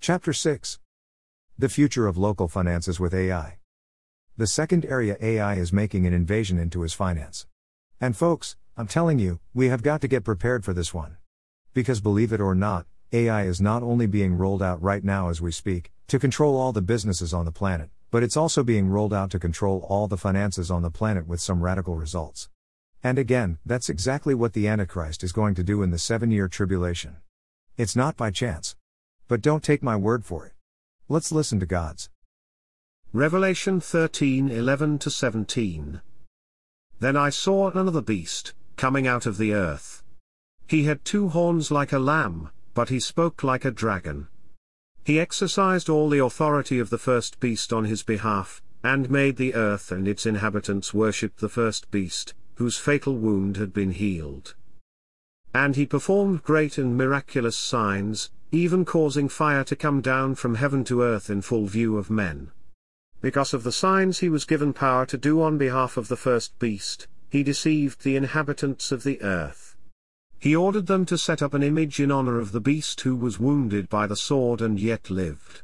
Chapter 6. The Future of Local Finances with AI. The second area, AI is making an invasion into his finance. And folks, I'm telling you, we have got to get prepared for this one. Because believe it or not, AI is not only being rolled out right now as we speak, to control all the businesses on the planet, but it's also being rolled out to control all the finances on the planet with some radical results. And again, that's exactly what the Antichrist is going to do in the 7-year tribulation. It's not by chance. But don't take my word for it. Let's listen to God's. Revelation 13:11-17. Then I saw another beast, coming out of the earth. He had 2 horns like a lamb, but he spoke like a dragon. He exercised all the authority of the first beast on his behalf, and made the earth and its inhabitants worship the first beast, whose fatal wound had been healed. And he performed great and miraculous signs, even causing fire to come down from heaven to earth in full view of men. Because of the signs he was given power to do on behalf of the first beast, he deceived the inhabitants of the earth. He ordered them to set up an image in honor of the beast who was wounded by the sword and yet lived.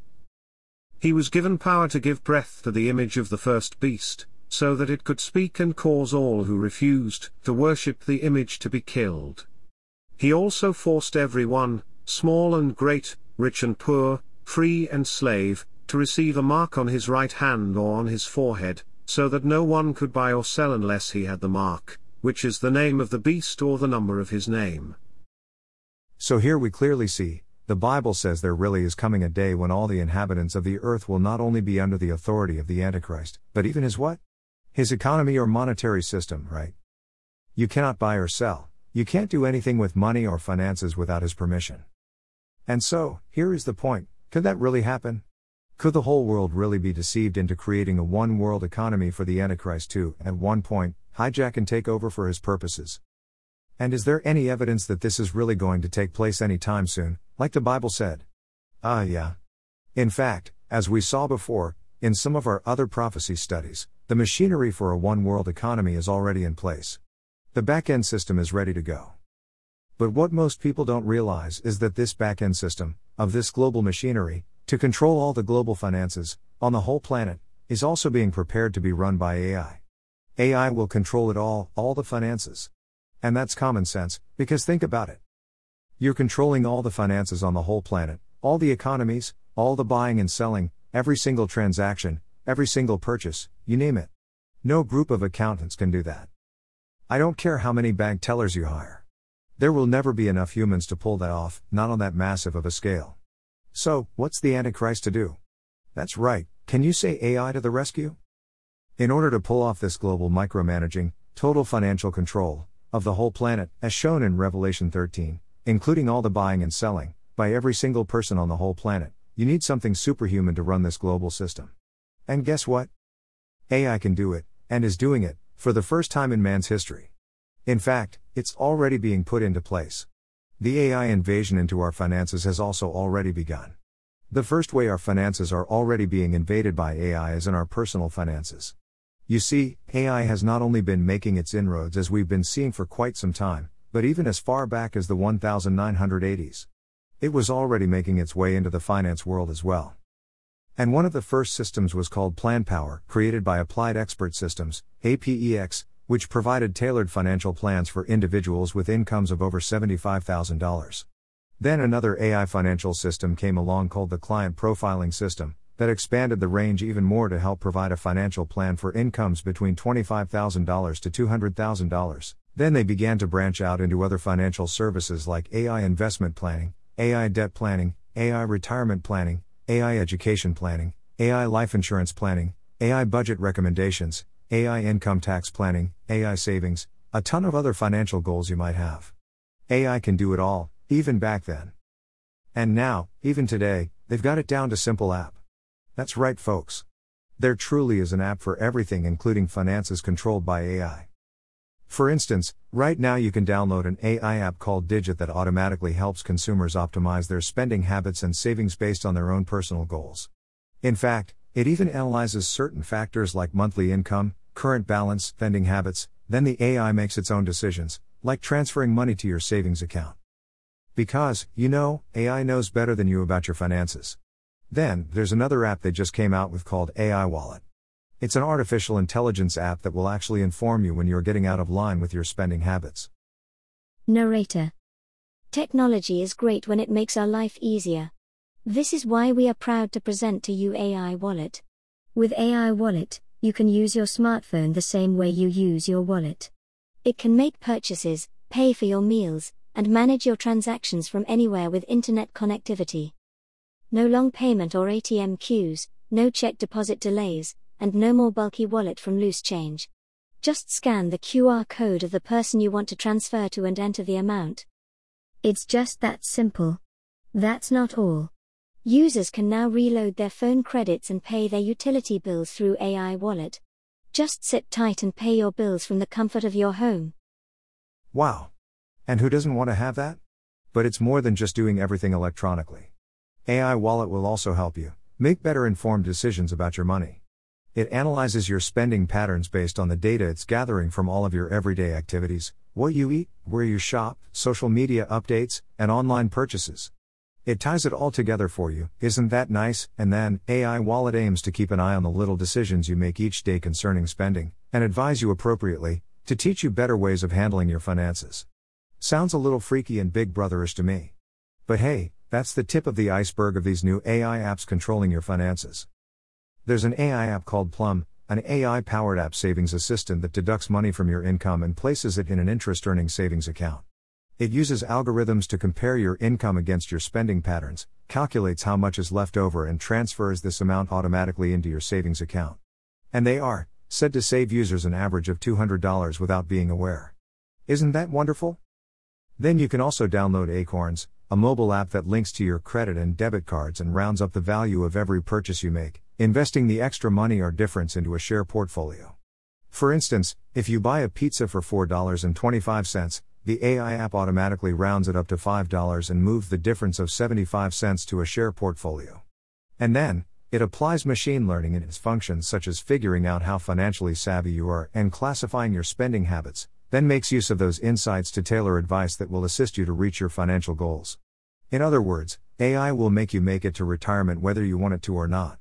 He was given power to give breath to the image of the first beast, so that it could speak and cause all who refused to worship the image to be killed. He also forced everyone, small and great, rich and poor, free and slave, to receive a mark on his right hand or on his forehead, so that no one could buy or sell unless he had the mark, which is the name of the beast or the number of his name. So here we clearly see, the Bible says there really is coming a day when all the inhabitants of the earth will not only be under the authority of the Antichrist, but even his what? His economy or monetary system, right? You cannot buy or sell, you can't do anything with money or finances without his permission. And so, here is the point, could that really happen? Could the whole world really be deceived into creating a one-world economy for the Antichrist to, at one point, hijack and take over for his purposes? And is there any evidence that this is really going to take place anytime soon, like the Bible said? Yeah. In fact, as we saw before, in some of our other prophecy studies, the machinery for a one-world economy is already in place. The back-end system is ready to go. But what most people don't realize is that this back-end system, of this global machinery, to control all the global finances, on the whole planet, is also being prepared to be run by AI. AI will control it all the finances. And that's common sense, because think about it. You're controlling all the finances on the whole planet, all the economies, all the buying and selling, every single transaction, every single purchase, you name it. No group of accountants can do that. I don't care how many bank tellers you hire. There will never be enough humans to pull that off, not on that massive of a scale. So, what's the Antichrist to do? That's right, can you say AI to the rescue? In order to pull off this global micromanaging, total financial control, of the whole planet, as shown in Revelation 13, including all the buying and selling, by every single person on the whole planet, you need something superhuman to run this global system. And guess what? AI can do it, and is doing it, for the first time in man's history. In fact, it's already being put into place. The AI invasion into our finances has also already begun. The first way our finances are already being invaded by AI is in our personal finances. You see, AI has not only been making its inroads as we've been seeing for quite some time, but even as far back as the 1980s. It was already making its way into the finance world as well. And one of the first systems was called PlanPower, created by Applied Expert Systems, APEX, which provided tailored financial plans for individuals with incomes of over $75,000. Then another AI financial system came along called the Client Profiling System, that expanded the range even more to help provide a financial plan for incomes between $25,000 to $200,000. Then they began to branch out into other financial services like AI investment planning, AI debt planning, AI retirement planning, AI education planning, AI life insurance planning, AI budget recommendations, AI income tax planning, AI savings, a ton of other financial goals you might have. AI can do it all, even back then. And now, even today, they've got it down to simple app. That's right, folks. There truly is an app for everything, including finances controlled by AI. For instance, right now you can download an AI app called Digit that automatically helps consumers optimize their spending habits and savings based on their own personal goals. In fact, it even analyzes certain factors like monthly income, current balance, spending habits, then the AI makes its own decisions, like transferring money to your savings account. Because, AI knows better than you about your finances. Then, there's another app they just came out with called AI Wallet. It's an artificial intelligence app that will actually inform you when you're getting out of line with your spending habits. Narrator. Technology is great when it makes our life easier. This is why we are proud to present to you AI Wallet. With AI Wallet, you can use your smartphone the same way you use your wallet. It can make purchases, pay for your meals, and manage your transactions from anywhere with internet connectivity. No long payment or ATM queues, no check deposit delays, and no more bulky wallet from loose change. Just scan the QR code of the person you want to transfer to and enter the amount. It's just that simple. That's not all. Users can now reload their phone credits and pay their utility bills through AI Wallet. Just sit tight and pay your bills from the comfort of your home. Wow! And who doesn't want to have that? But it's more than just doing everything electronically. AI Wallet will also help you make better informed decisions about your money. It analyzes your spending patterns based on the data it's gathering from all of your everyday activities, what you eat, where you shop, social media updates, and online purchases. It ties it all together for you, isn't that nice? And then, AI Wallet aims to keep an eye on the little decisions you make each day concerning spending, and advise you appropriately, to teach you better ways of handling your finances. Sounds a little freaky and big brotherish to me. But hey, that's the tip of the iceberg of these new AI apps controlling your finances. There's an AI app called Plum, an AI-powered app savings assistant that deducts money from your income and places it in an interest-earning savings account. It uses algorithms to compare your income against your spending patterns, calculates how much is left over and transfers this amount automatically into your savings account. And they are said to save users an average of $200 without being aware. Isn't that wonderful? Then you can also download Acorns, a mobile app that links to your credit and debit cards and rounds up the value of every purchase you make, investing the extra money or difference into a share portfolio. For instance, if you buy a pizza for $4.25, the AI app automatically rounds it up to $5 and moves the difference of 75 cents to a share portfolio. And then, it applies machine learning in its functions such as figuring out how financially savvy you are and classifying your spending habits, then makes use of those insights to tailor advice that will assist you to reach your financial goals. In other words, AI will make you make it to retirement whether you want it to or not.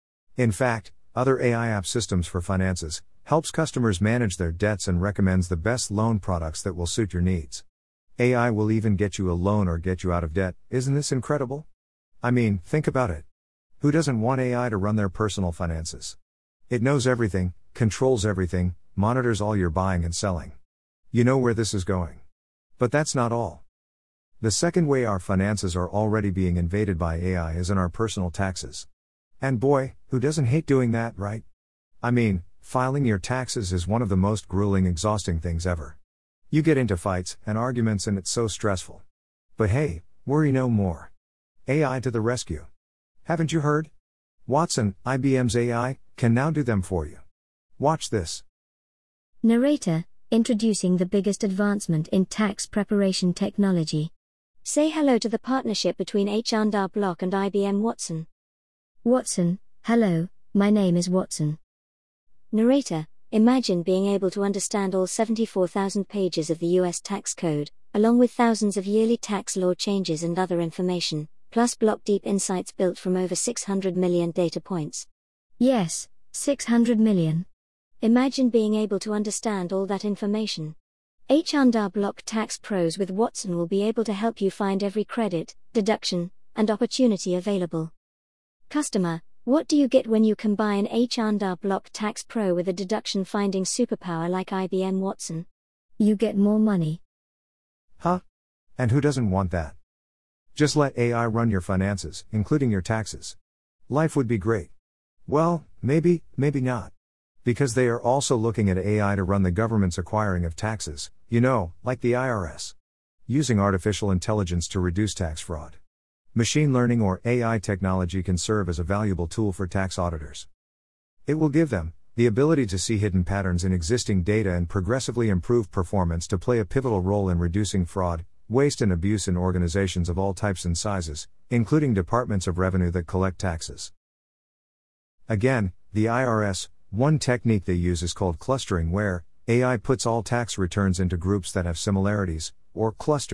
In fact, other AI app systems for finances helps customers manage their debts and recommends the best loan products that will suit your needs. AI will even get you a loan or get you out of debt. Isn't this incredible? I mean, think about it. Who doesn't want AI to run their personal finances? It knows everything, controls everything, monitors all your buying and selling. You know where this is going. But that's not all. The second way our finances are already being invaded by AI is in our personal taxes. And boy, who doesn't hate doing that, right? I mean, filing your taxes is one of the most grueling, exhausting things ever. You get into fights and arguments and it's so stressful. But hey, worry no more. AI to the rescue. Haven't you heard? Watson, IBM's AI, can now do them for you. Watch this. Narrator, introducing the biggest advancement in tax preparation technology. Say hello to the partnership between H&R Block and IBM Watson. Watson, hello, my name is Watson. Narrator, imagine being able to understand all 74,000 pages of the US tax code, along with thousands of yearly tax law changes and other information, plus block-deep insights built from over 600 million data points. Yes, 600 million. Imagine being able to understand all that information. H&R Block Tax Pros with Watson will be able to help you find every credit, deduction, and opportunity available. Customer, what do you get when you combine H&R Block Tax Pro with a deduction finding superpower like IBM Watson? You get more money. Huh? And who doesn't want that? Just let AI run your finances, including your taxes. Life would be great. Well, maybe not. Because they are also looking at AI to run the government's acquiring of taxes, like the IRS. Using artificial intelligence to reduce tax fraud. Machine learning or AI technology can serve as a valuable tool for tax auditors. It will give them the ability to see hidden patterns in existing data and progressively improve performance to play a pivotal role in reducing fraud, waste and abuse in organizations of all types and sizes, including departments of revenue that collect taxes. Again, the IRS, one technique they use is called clustering, where AI puts all tax returns into groups that have similarities, or clusters,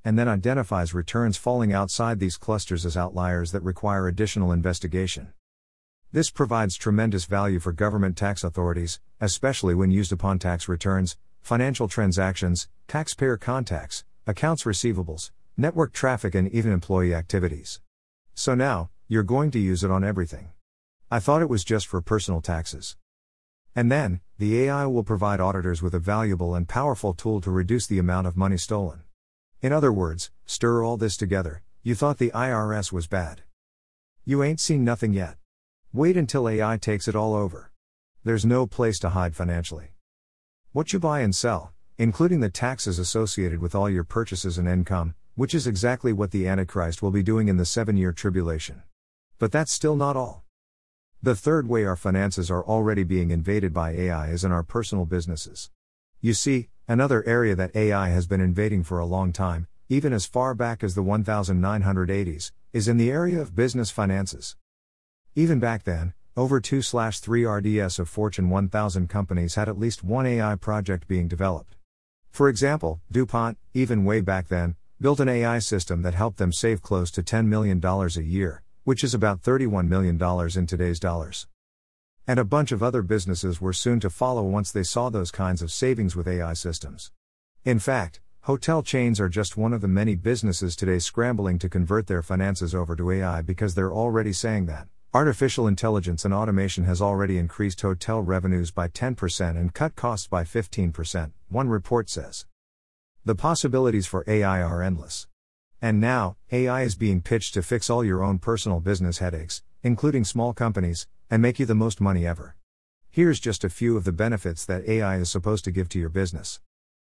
and then identifies returns falling outside these clusters as outliers that require additional investigation. This provides tremendous value for government tax authorities, especially when used upon tax returns, financial transactions, taxpayer contacts, accounts receivables, network traffic, and even employee activities. So now, you're going to use it on everything. I thought it was just for personal taxes. And then, the AI will provide auditors with a valuable and powerful tool to reduce the amount of money stolen. In other words, stir all this together, you thought the IRS was bad. You ain't seen nothing yet. Wait until AI takes it all over. There's no place to hide financially. What you buy and sell, including the taxes associated with all your purchases and income, which is exactly what the Antichrist will be doing in the 7-year tribulation. But that's still not all. The third way our finances are already being invaded by AI is in our personal businesses. You see, another area that AI has been invading for a long time, even as far back as the 1980s, is in the area of business finances. Even back then, over 2/3 RDS of Fortune 1000 companies had at least one AI project being developed. For example, DuPont, even way back then, built an AI system that helped them save close to $10 million a year, which is about $31 million in today's dollars. And a bunch of other businesses were soon to follow once they saw those kinds of savings with AI systems. In fact, hotel chains are just one of the many businesses today scrambling to convert their finances over to AI because they're already saying that artificial intelligence and automation has already increased hotel revenues by 10% and cut costs by 15%, one report says. The possibilities for AI are endless. And now, AI is being pitched to fix all your own personal business headaches, including small companies, and make you the most money ever. Here's just a few of the benefits that AI is supposed to give to your business.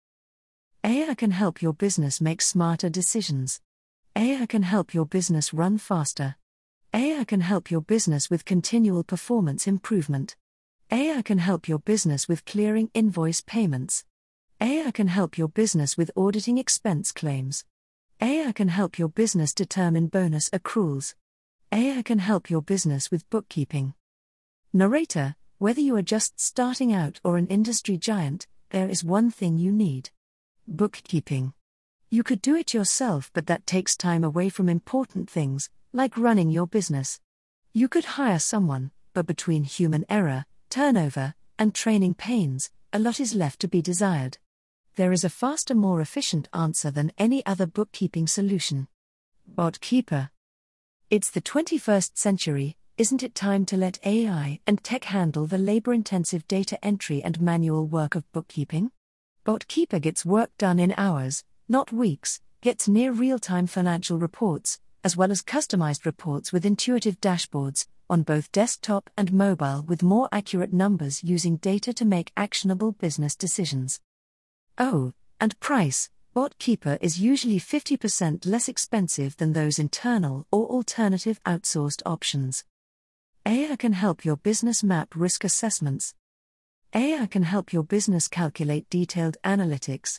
AI can help your business make smarter decisions. AI can help your business run faster. AI can help your business with continual performance improvement. AI can help your business with clearing invoice payments. AI can help your business with auditing expense claims. AI can help your business determine bonus accruals. AI can help your business with bookkeeping. Narrator, whether you are just starting out or an industry giant, there is one thing you need: bookkeeping. You could do it yourself, but that takes time away from important things, like running your business. You could hire someone, but between human error, turnover, and training pains, a lot is left to be desired. There is a faster, more efficient answer than any other bookkeeping solution: BotKeeper. It's the 21st century, isn't it time to let AI and tech handle the labor-intensive data entry and manual work of bookkeeping? BotKeeper gets work done in hours, not weeks, gets near real-time financial reports, as well as customized reports with intuitive dashboards, on both desktop and mobile, with more accurate numbers using data to make actionable business decisions. Oh, and price: BotKeeper is usually 50% less expensive than those internal or alternative outsourced options. AI can help your business map risk assessments. AI can help your business calculate detailed analytics.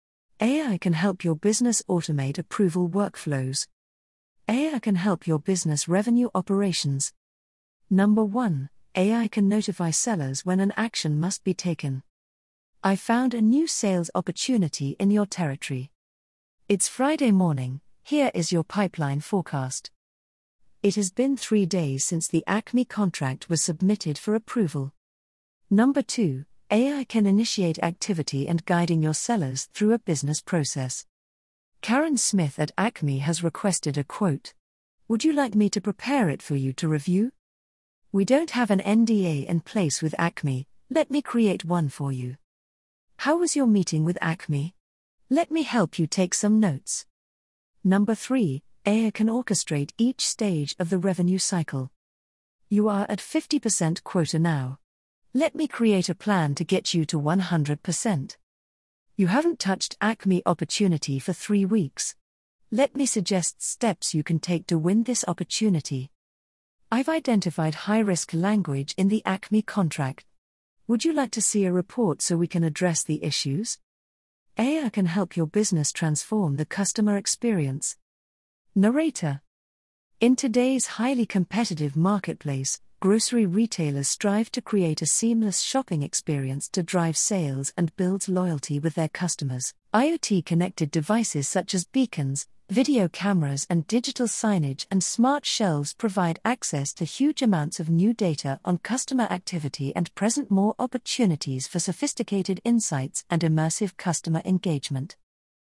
AI can help your business automate approval workflows. AI can help your business revenue operations. Number 1, AI can notify sellers when an action must be taken. I found a new sales opportunity in your territory. It's Friday morning, here is your pipeline forecast. It has been 3 days since the Acme contract was submitted for approval. Number 2, AI can initiate activity and guiding your sellers through a business process. Karen Smith at Acme has requested a quote. Would you like me to prepare it for you to review? We don't have an NDA in place with Acme, let me create one for you. How was your meeting with Acme? Let me help you take some notes. Number 3, AI can orchestrate each stage of the revenue cycle. You are at 50% quota now. Let me create a plan to get you to 100%. You haven't touched Acme opportunity for 3 weeks. Let me suggest steps you can take to win this opportunity. I've identified high-risk language in the Acme contract. Would you like to see a report so we can address the issues? AI can help your business transform the customer experience. Narrator. In today's highly competitive marketplace, grocery retailers strive to create a seamless shopping experience to drive sales and build loyalty with their customers. IoT-connected devices such as beacons, video cameras and digital signage and smart shelves provide access to huge amounts of new data on customer activity and present more opportunities for sophisticated insights and immersive customer engagement.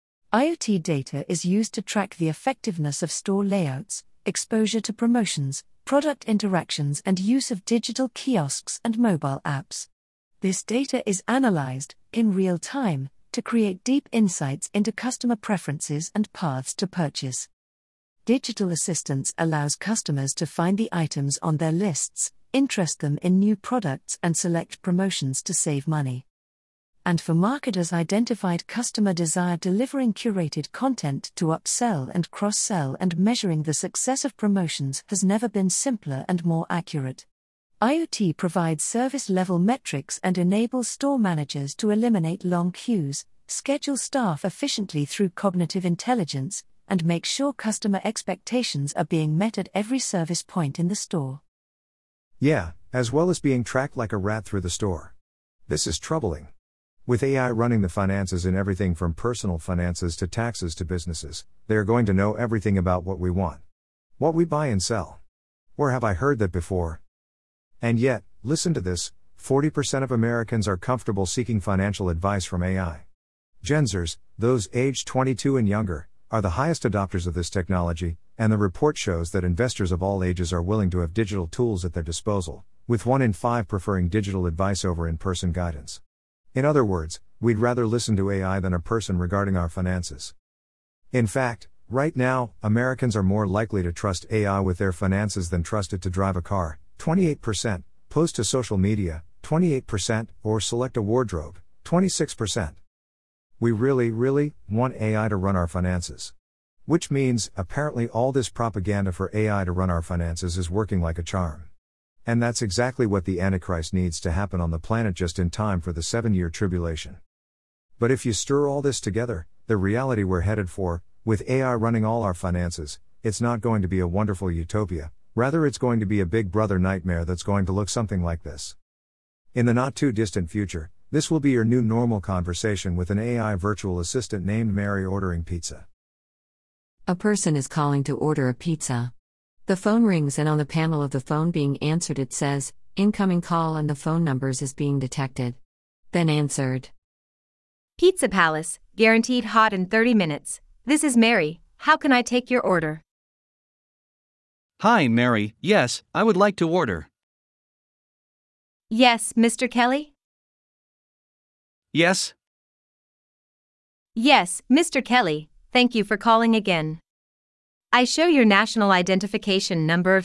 IoT data is used to track the effectiveness of store layouts, exposure to promotions, product interactions and use of digital kiosks and mobile apps. This data is analyzed, in real time, to create deep insights into customer preferences and paths to purchase. Digital Assistants allows customers to find the items on their lists, interest them in new products and select promotions to save money. And for marketers, identified customer desire, delivering curated content to upsell and cross-sell and measuring the success of promotions has never been simpler and more accurate. IoT provides service-level metrics and enables store managers to eliminate long queues, schedule staff efficiently through cognitive intelligence, and make sure customer expectations are being met at every service point in the store. Yeah, as well as being tracked like a rat through the store. This is troubling. With AI running the finances in everything from personal finances to taxes to businesses, they are going to know everything about what we want. What we buy and sell. Where have I heard that before? And yet, listen to this, 40% of Americans are comfortable seeking financial advice from AI. Gen Zers, those aged 22 and younger, are the highest adopters of this technology, and the report shows that investors of all ages are willing to have digital tools at their disposal, with 1 in 5 preferring digital advice over in-person guidance. In other words, we'd rather listen to AI than a person regarding our finances. In fact, right now, Americans are more likely to trust AI with their finances than trust it to drive a car, 28%, post to social media, 28%, or select a wardrobe, 26%. We really want AI to run our finances. Which means, apparently all this propaganda for AI to run our finances is working like a charm. And that's exactly what the Antichrist needs to happen on the planet just in time for the 7-year tribulation. But if you stir all this together, the reality we're headed for, with AI running all our finances, it's not going to be a wonderful utopia, rather it's going to be a big brother nightmare that's going to look something like this. In the not too distant future, this will be your new normal conversation with an AI virtual assistant named Mary ordering pizza. A person is calling to order a pizza. The phone rings and on the panel of the phone being answered it says, "Incoming call and the phone numbers is being detected." Then answered. Pizza Palace, guaranteed hot in 30 minutes. This is Mary, how can I take your order? Hi Mary, yes, I would like to order. Yes, Mr. Kelly? Yes? Yes, Mr. Kelly, thank you for calling again. I show your national identification number of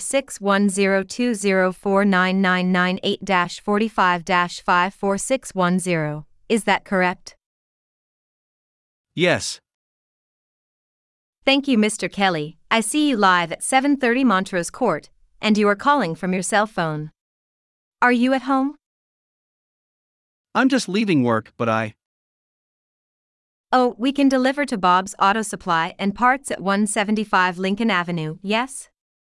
61020499998-45-54610. Is that correct? Yes. Thank you, Mr. Kelly. I see you live at 730 Montrose Court, and you are calling from your cell phone. Are you at home? I'm just leaving work, but Oh, we can deliver to Bob's Auto Supply and Parts at 175 Lincoln Avenue, yes?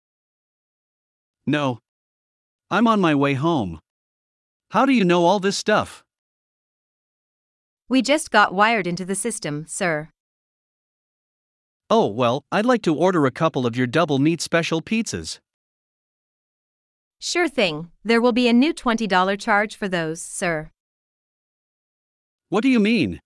No. I'm on my way home. How do you know all this stuff? We just got wired into the system, sir. Oh, well, I'd like to order a couple of your double meat special pizzas. Sure thing, there will be a new $20 charge for those, sir. What do you mean?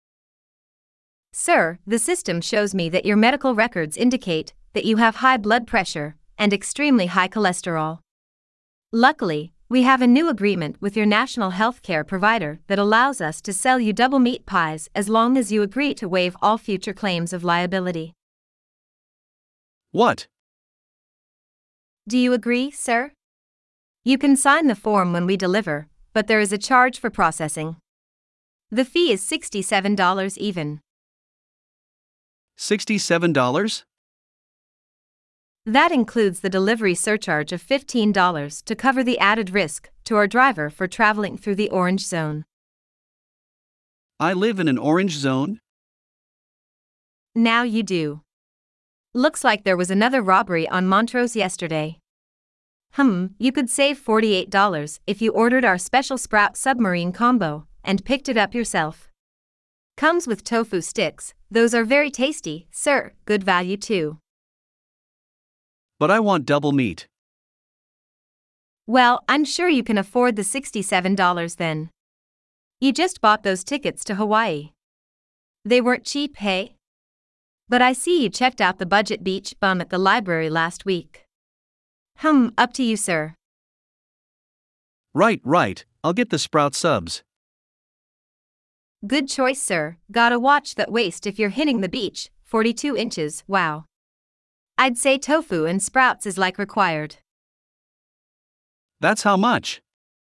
Sir, the system shows me that your medical records indicate that you have high blood pressure and extremely high cholesterol. Luckily, we have a new agreement with your national health care provider that allows us to sell you double meat pies as long as you agree to waive all future claims of liability. What? Do you agree, sir? You can sign the form when we deliver, but there is a charge for processing. The fee is $67 even. $67? That includes the delivery surcharge of $15 to cover the added risk to our driver for traveling through the orange zone. I live in an orange zone? Now you do. Looks like there was another robbery on Montrose yesterday. You could save $48 if you ordered our special Sprout Submarine combo and picked it up yourself. Comes with tofu sticks, those are very tasty, sir, good value too. But I want double meat. Well, I'm sure you can afford the $67 then. You just bought those tickets to Hawaii. They weren't cheap, hey? But I see you checked out the budget beach bum at the library last week. Up to you, sir. Right, I'll get the Sprout subs. Good choice, sir. Gotta watch that waist if you're hitting the beach, 42 inches, wow. I'd say tofu and sprouts is like required. That's how much?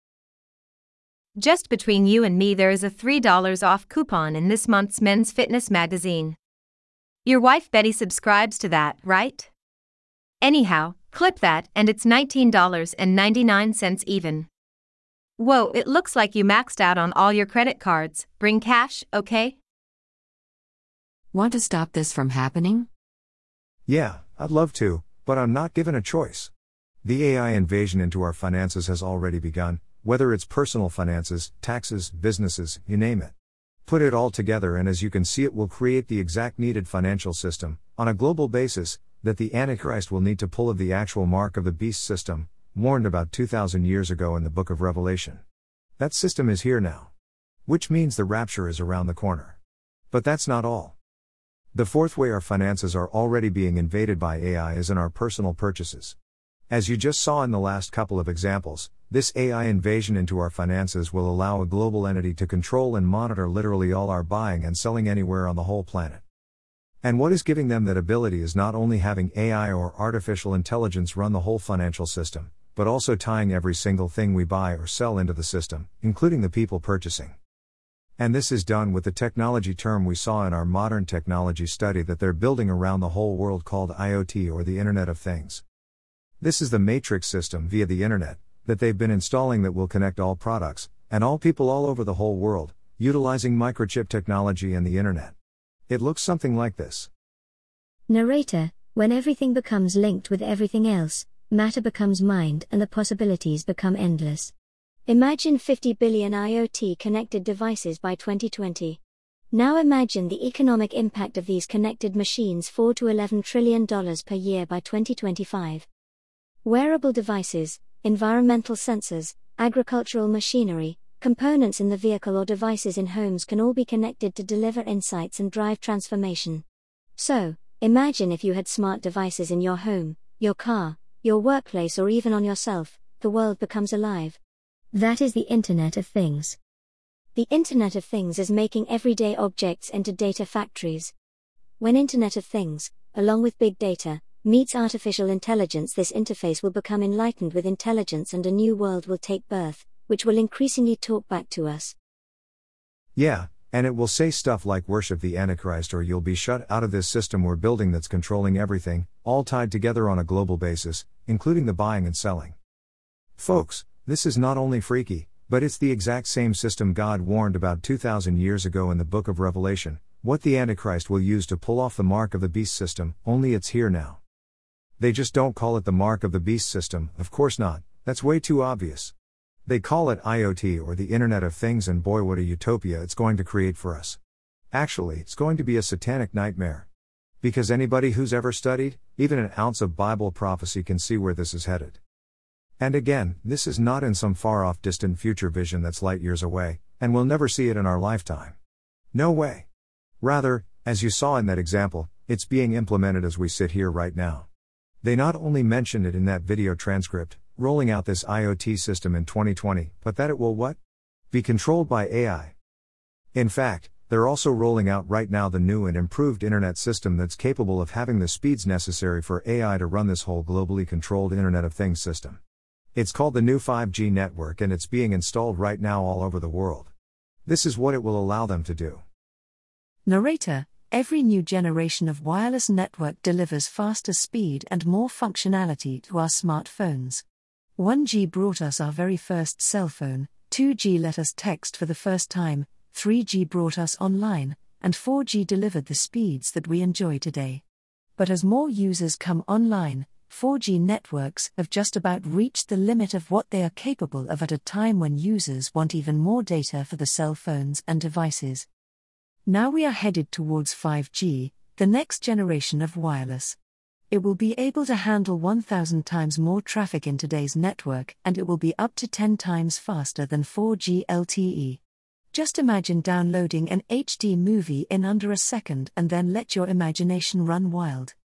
Just between you and me, there is a $3 off coupon in this month's Men's Fitness magazine. Your wife Betty subscribes to that, right? Anyhow, clip that and it's $19.99 even. Whoa, it looks like you maxed out on all your credit cards. Bring cash, okay? Want to stop this from happening? Yeah, I'd love to, but I'm not given a choice. The AI invasion into our finances has already begun, whether it's personal finances, taxes, businesses, you name it. Put it all together and as you can see, it will create the exact needed financial system, on a global basis, that the Antichrist will need to pull of the actual mark of the beast system, warned about 2,000 years ago in the book of Revelation. That system is here now. Which means the rapture is around the corner. But that's not all. The fourth way our finances are already being invaded by AI is in our personal purchases. As you just saw in the last couple of examples, this AI invasion into our finances will allow a global entity to control and monitor literally all our buying and selling anywhere on the whole planet. And what is giving them that ability is not only having AI or artificial intelligence run the whole financial system, but also tying every single thing we buy or sell into the system, including the people purchasing. And this is done with the technology term we saw in our modern technology study that they're building around the whole world called IoT, or the Internet of Things. This is the matrix system via the Internet that they've been installing that will connect all products and all people all over the whole world, utilizing microchip technology and the Internet. It looks something like this. Narrator, when everything becomes linked with everything else, matter becomes mind and the possibilities become endless. Imagine 50 billion IoT connected devices by 2020. Now imagine the economic impact of these connected machines, $4 to $11 trillion per year by 2025. Wearable devices, environmental sensors, agricultural machinery, components in the vehicle or devices in homes can all be connected to deliver insights and drive transformation. So, imagine if you had smart devices in your home, your car, your workplace, or even on yourself. The world becomes alive. That is the Internet of Things. The Internet of Things is making everyday objects into data factories. When Internet of Things, along with big data, meets artificial intelligence, this interface will become enlightened with intelligence and a new world will take birth, which will increasingly talk back to us. Yeah, and it will say stuff like worship the Antichrist or you'll be shut out of this system we're building that's controlling everything, all tied together on a global basis, including the buying and selling. Folks, this is not only freaky, but it's the exact same system God warned about 2,000 years ago in the book of Revelation, what the Antichrist will use to pull off the mark of the beast system, only it's here now. They just don't call it the mark of the beast system, of course not, that's way too obvious. They call it IoT, or the Internet of Things, and boy, what a utopia it's going to create for us. Actually, it's going to be a satanic nightmare. Because anybody who's ever studied, even an ounce of Bible prophecy can see where this is headed. And again, this is not in some far-off distant future vision that's light years away, and we'll never see it in our lifetime. No way. Rather, as you saw in that example, it's being implemented as we sit here right now. They not only mentioned it in that video transcript, rolling out this IoT system in 2020, but that it will what? Be controlled by AI. In fact, they're also rolling out right now the new and improved internet system that's capable of having the speeds necessary for AI to run this whole globally controlled Internet of Things system. It's called the new 5G network and it's being installed right now all over the world. This is what it will allow them to do. Narrator, every new generation of wireless network delivers faster speed and more functionality to our smartphones. 1G brought us our very first cell phone, 2G let us text for the first time, 3G brought us online, and 4G delivered the speeds that we enjoy today. But as more users come online, 4G networks have just about reached the limit of what they are capable of at a time when users want even more data for the cell phones and devices. Now we are headed towards 5G, the next generation of wireless. It will be able to handle 1,000 times more traffic in today's network, and it will be up to 10 times faster than 4G LTE. Just imagine downloading an HD movie in under a second and then let your imagination run wild.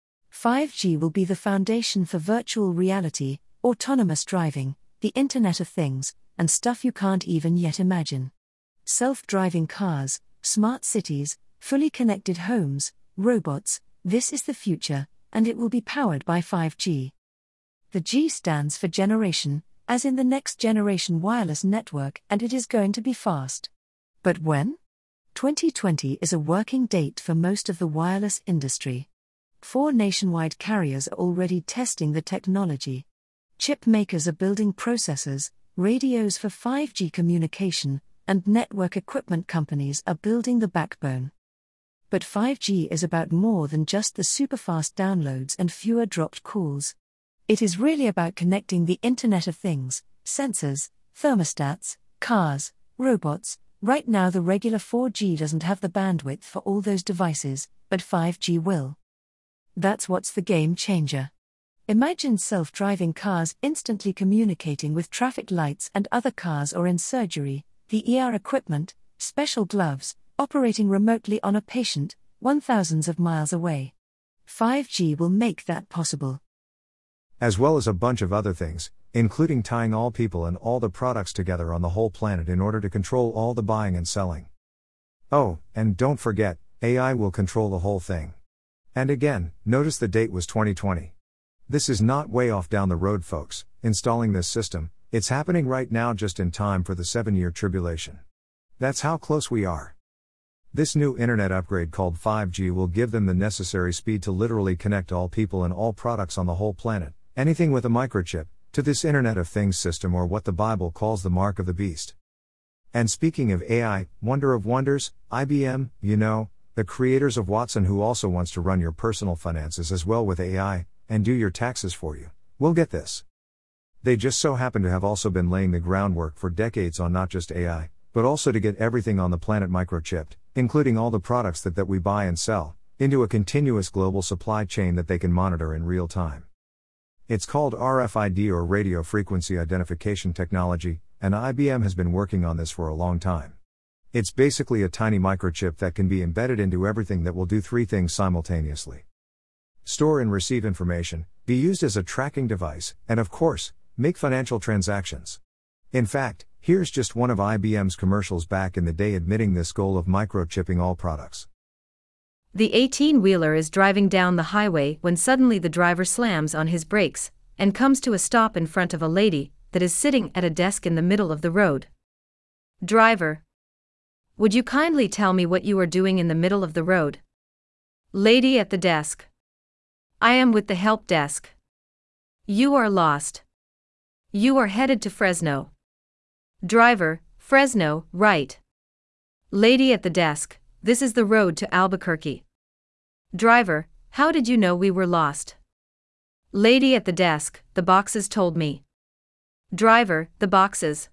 5G will be the foundation for virtual reality, autonomous driving, the Internet of Things, and stuff you can't even yet imagine. Self-driving cars, smart cities, fully connected homes, robots, this is the future, and it will be powered by 5G. The G stands for generation, as in the next generation wireless network, and it is going to be fast. But when? 2020 is a working date for most of the wireless industry. 4 nationwide carriers are already testing the technology. Chip makers are building processors, radios for 5G communication, and network equipment companies are building the backbone. But 5G is about more than just the superfast downloads and fewer dropped calls. It is really about connecting the Internet of Things, sensors, thermostats, cars, robots. Right now the regular 4G doesn't have the bandwidth for all those devices, but 5G will. That's what's the game changer. Imagine self-driving cars instantly communicating with traffic lights and other cars, or in surgery, the ER equipment, special gloves, operating remotely on a patient, 1,000s of miles away. 5G will make that possible. As well as a bunch of other things, including tying all people and all the products together on the whole planet in order to control all the buying and selling. Oh, and don't forget, AI will control the whole thing. And again, notice the date was 2020. This is not way off down the road, folks. Installing this system, it's happening right now just in time for the 7-year tribulation. That's how close we are. This new internet upgrade called 5G will give them the necessary speed to literally connect all people and all products on the whole planet, anything with a microchip, to this Internet of Things system, or what the Bible calls the mark of the beast. And speaking of AI, wonder of wonders, IBM, the creators of Watson, who also wants to run your personal finances as well with AI, and do your taxes for you, will get this. They just so happen to have also been laying the groundwork for decades on not just AI, but also to get everything on the planet microchipped, including all the products that we buy and sell, into a continuous global supply chain that they can monitor in real time. It's called RFID, or radio frequency identification technology, and IBM has been working on this for a long time. It's basically a tiny microchip that can be embedded into everything that will do 3 things simultaneously: store and receive information, be used as a tracking device, and of course, make financial transactions. In fact, here's just one of IBM's commercials back in the day admitting this goal of microchipping all products. The 18-wheeler is driving down the highway when suddenly the driver slams on his brakes and comes to a stop in front of a lady that is sitting at a desk in the middle of the road. Driver: would you kindly tell me what you are doing in the middle of the road? Lady at the desk: I am with the help desk. You are lost. You are headed to Fresno. Driver: Fresno, right. Lady at the desk: this is the road to Albuquerque. Driver: how did you know we were lost? Lady at the desk: the boxes told me. Driver: the boxes.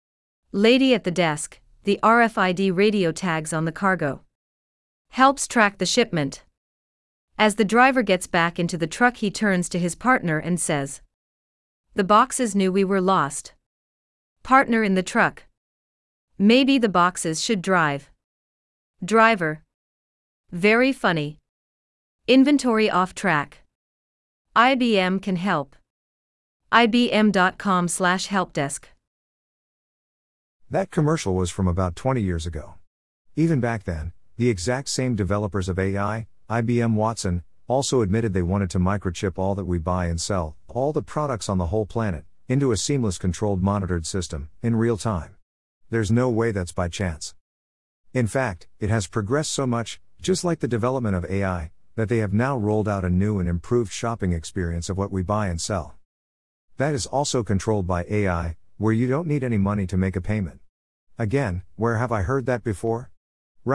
Lady at the desk: the RFID radio tags on the cargo. Helps track the shipment. As the driver gets back into the truck, he turns to his partner and says, the boxes knew we were lost. Partner in the truck: maybe the boxes should drive. Driver: very funny. Inventory off track. IBM can help. IBM.com/helpdesk. That commercial was from about 20 years ago. Even back then, the exact same developers of AI, IBM Watson, also admitted they wanted to microchip all that we buy and sell, all the products on the whole planet, into a seamless controlled monitored system, in real time. There's no way that's by chance. In fact, it has progressed so much, just like the development of AI, that they have now rolled out a new and improved shopping experience of what we buy and sell. That is also controlled by AI, where you don't need any money to make a payment. Again, where have I heard that before? Rather,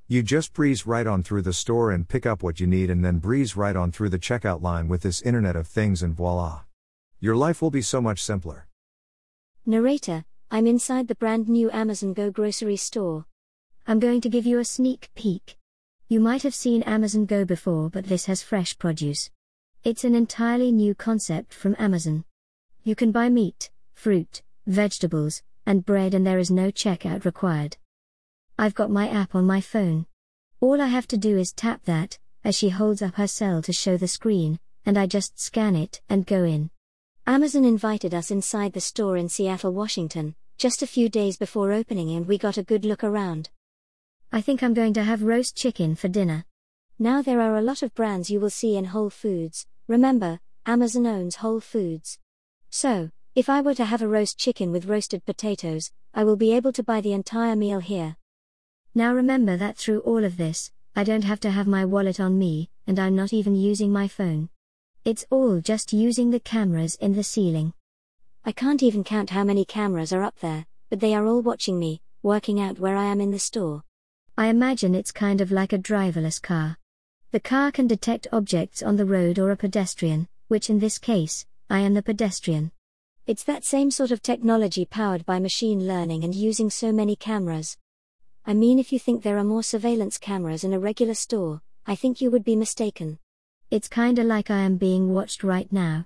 You just breeze right on through the store and pick up what you need, and then breeze right on through the checkout line with this Internet of Things, and voila. Your life will be so much simpler. Narrator, I'm inside the brand new Amazon Go grocery store. I'm going to give you a sneak peek. You might have seen Amazon Go before, but this has fresh produce. It's an entirely new concept from Amazon. You can buy meat, fruit, vegetables, and bread, and there is no checkout required. I've got my app on my phone. All I have to do is tap that, as she holds up her cell to show the screen, and I just scan it and go in. Amazon invited us inside the store in Seattle, Washington, just a few days before opening, and we got a good look around. I think I'm going to have roast chicken for dinner. Now there are a lot of brands you will see in Whole Foods. Remember, Amazon owns Whole Foods. So, if I were to have a roast chicken with roasted potatoes, I will be able to buy the entire meal here. Now remember that through all of this, I don't have to have my wallet on me, and I'm not even using my phone. It's all just using the cameras in the ceiling. I can't even count how many cameras are up there, but they are all watching me, working out where I am in the store. I imagine it's kind of like a driverless car. The car can detect objects on the road or a pedestrian, which in this case, I am the pedestrian. It's that same sort of technology powered by machine learning and using so many cameras. I mean, if you think there are more surveillance cameras in a regular store, I think you would be mistaken. It's kinda like I am being watched right now.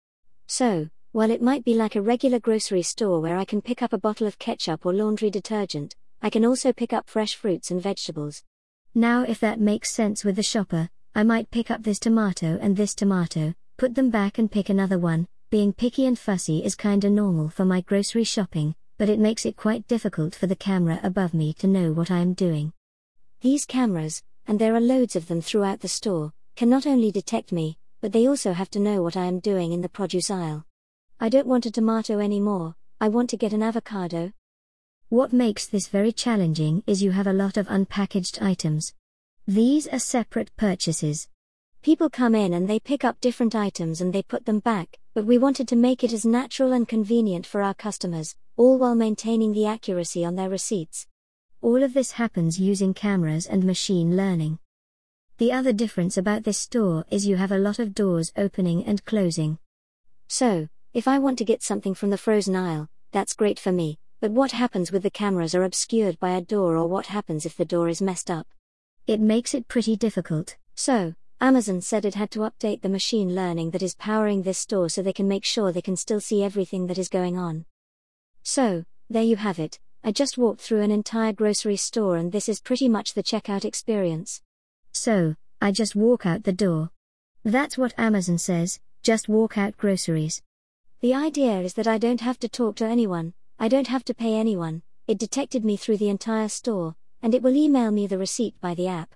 So, while it might be like a regular grocery store where I can pick up a bottle of ketchup or laundry detergent, I can also pick up fresh fruits and vegetables. Now, if that makes sense with the shopper, I might pick up this tomato and this tomato, put them back and pick another one. Being picky and fussy is kinda normal for my grocery shopping, but it makes it quite difficult for the camera above me to know what I am doing. These cameras, and there are loads of them throughout the store, can not only detect me, but they also have to know what I am doing in the produce aisle. I don't want a tomato anymore, I want to get an avocado. What makes this very challenging is you have a lot of unpackaged items. These are separate purchases. People come in and they pick up different items and they put them back, but we wanted to make it as natural and convenient for our customers, all while maintaining the accuracy on their receipts. All of this happens using cameras and machine learning. The other difference about this store is you have a lot of doors opening and closing. So, if I want to get something from the frozen aisle, that's great for me, but what happens with the cameras are obscured by a door, or what happens if the door is messed up? It makes it pretty difficult. So, Amazon said it had to update the machine learning that is powering this store so they can make sure they can still see everything that is going on. So, there you have it. I just walked through an entire grocery store and this is pretty much the checkout experience. So, I just walk out the door. That's what Amazon says, just walk out groceries. The idea is that I don't have to talk to anyone, I don't have to pay anyone, it detected me through the entire store, and it will email me the receipt by the app.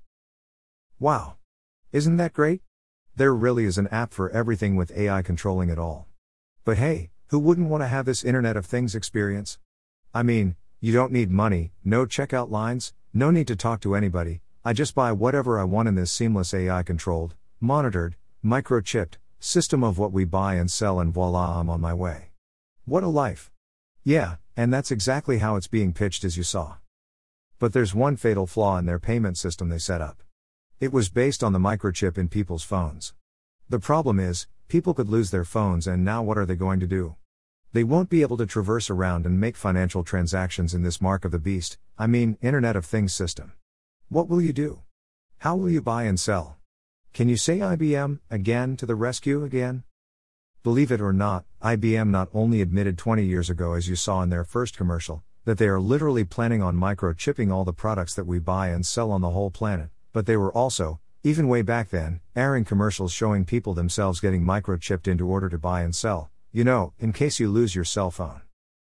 Wow. Isn't that great? There really is an app for everything with AI controlling it all. But hey, who wouldn't want to have this Internet of Things experience? I mean, you don't need money, no checkout lines, no need to talk to anybody. I just buy whatever I want in this seamless AI controlled, monitored, microchipped system of what we buy and sell, and voila, I'm on my way. What a life. Yeah, and that's exactly how it's being pitched, as you saw. But there's one fatal flaw in their payment system they set up. It was based on the microchip in people's phones. The problem is, people could lose their phones, and now what are they going to do? They won't be able to traverse around and make financial transactions in this mark of the beast, I mean, Internet of Things system. What will you do? How will you buy and sell? Can you say IBM, again, to the rescue again? Believe it or not, IBM not only admitted 20 years ago, as you saw in their first commercial, that they are literally planning on microchipping all the products that we buy and sell on the whole planet, but they were also, even way back then, airing commercials showing people themselves getting microchipped into order to buy and sell, in case you lose your cell phone.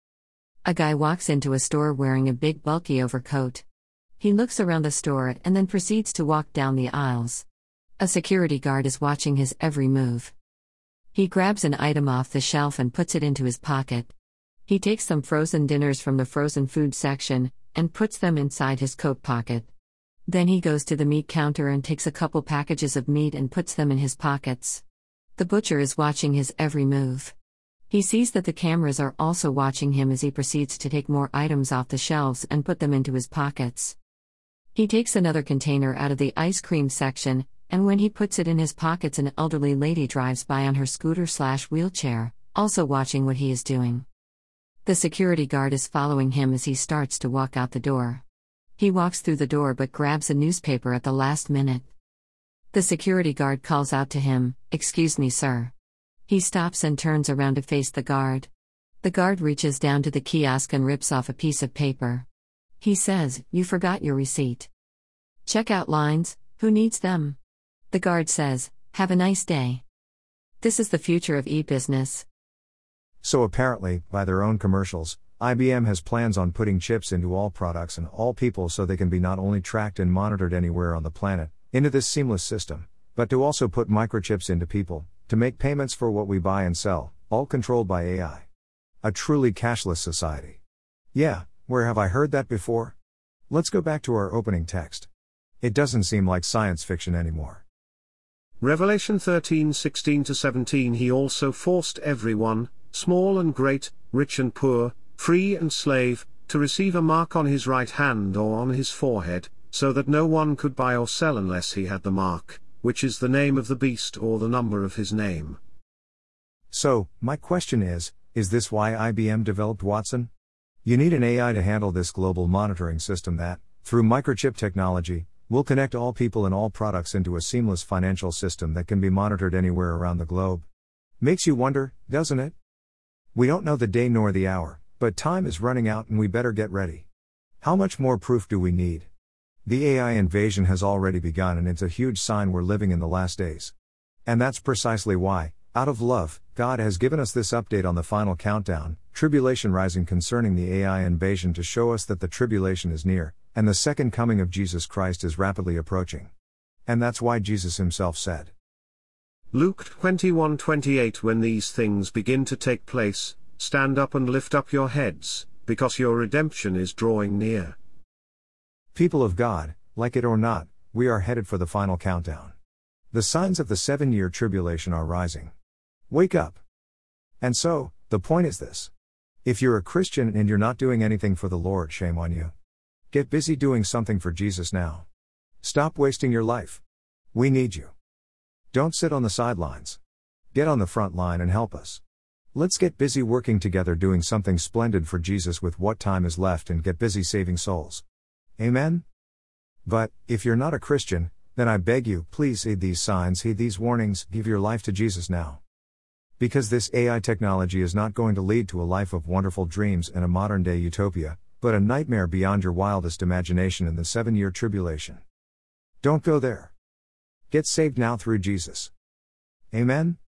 A guy walks into a store wearing a big bulky overcoat. He looks around the store and then proceeds to walk down the aisles. A security guard is watching his every move. He grabs an item off the shelf and puts it into his pocket. He takes some frozen dinners from the frozen food section and puts them inside his coat pocket. Then he goes to the meat counter and takes a couple packages of meat and puts them in his pockets. The butcher is watching his every move. He sees that the cameras are also watching him as he proceeds to take more items off the shelves and put them into his pockets. He takes another container out of the ice cream section, and when he puts it in his pockets, an elderly lady drives by on her scooter/wheelchair, also watching what he is doing. The security guard is following him as he starts to walk out the door. He walks through the door but grabs a newspaper at the last minute. The security guard calls out to him, "Excuse me, sir." He stops and turns around to face the guard. The guard reaches down to the kiosk and rips off a piece of paper. He says, "You forgot your receipt." Checkout lines, who needs them? The guard says, "Have a nice day." This is the future of e-business. So apparently, by their own commercials, IBM has plans on putting chips into all products and all people so they can be not only tracked and monitored anywhere on the planet, into this seamless system, but to also put microchips into people, to make payments for what we buy and sell, all controlled by AI. A truly cashless society. Yeah, where have I heard that before? Let's go back to our opening text. It doesn't seem like science fiction anymore. Revelation 13:16-17. He also forced everyone, small and great, rich and poor, free and slave, to receive a mark on his right hand or on his forehead, so that no one could buy or sell unless he had the mark, which is the name of the beast or the number of his name. So, my question is this why IBM developed Watson? You need an AI to handle this global monitoring system that, through microchip technology, will connect all people and all products into a seamless financial system that can be monitored anywhere around the globe. Makes you wonder, doesn't it? We don't know the day nor the hour, but time is running out and we better get ready. How much more proof do we need? The AI invasion has already begun and it's a huge sign we're living in the last days. And that's precisely why, out of love, God has given us this update on the final countdown, tribulation rising concerning the AI invasion to show us that the tribulation is near, and the second coming of Jesus Christ is rapidly approaching. And that's why Jesus himself said, Luke 21:28. When these things begin to take place, stand up and lift up your heads, because your redemption is drawing near. People of God, like it or not, we are headed for the final countdown. The signs of the 7-year tribulation are rising. Wake up! And so, the point is this. If you're a Christian and you're not doing anything for the Lord, shame on you. Get busy doing something for Jesus now. Stop wasting your life. We need you. Don't sit on the sidelines. Get on the front line and help us. Let's get busy working together doing something splendid for Jesus with what time is left and get busy saving souls. Amen? But, if you're not a Christian, then I beg you, please heed these signs, heed these warnings, give your life to Jesus now. Because this AI technology is not going to lead to a life of wonderful dreams and a modern-day utopia, but a nightmare beyond your wildest imagination in the 7-year tribulation. Don't go there. Get saved now through Jesus. Amen?